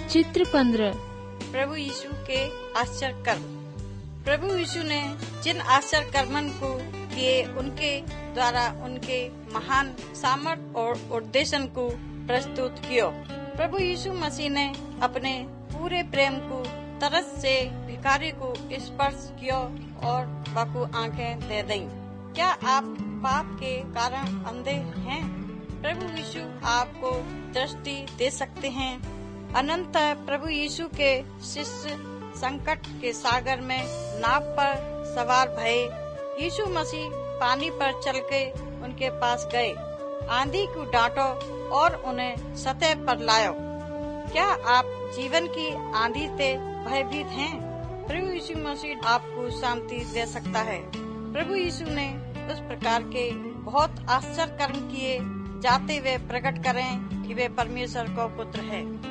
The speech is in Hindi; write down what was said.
चित्र 15। प्रभु यीशु के आश्चर्य कर्म। प्रभु यीशु ने जिन आश्चर्य कर्मन को किए, उनके द्वारा उनके महान सामर्थ और उद्देश्य को प्रस्तुत कियो। प्रभु यीशु मसीह ने अपने पूरे प्रेम को तरस से भिखारी को स्पर्श कियो और बाकू आंखें दे दी। क्या आप पाप के कारण अंधे हैं? प्रभु यीशु आपको दृष्टि दे सकते हैं। अनंत प्रभु यीशु के शिष्य संकट के सागर में नाव पर सवार भये। यीशु मसीह पानी पर चल के उनके पास गए, आंधी को डांटो और उन्हें सतह पर लायो। क्या आप जीवन की आंधी से भयभीत हैं? प्रभु यीशु मसीह आपको शांति दे सकता है। प्रभु यीशु ने उस प्रकार के बहुत आश्चर्य कर्म किए जाते वे प्रकट करें कि वे परमेश्वर को पुत्र है।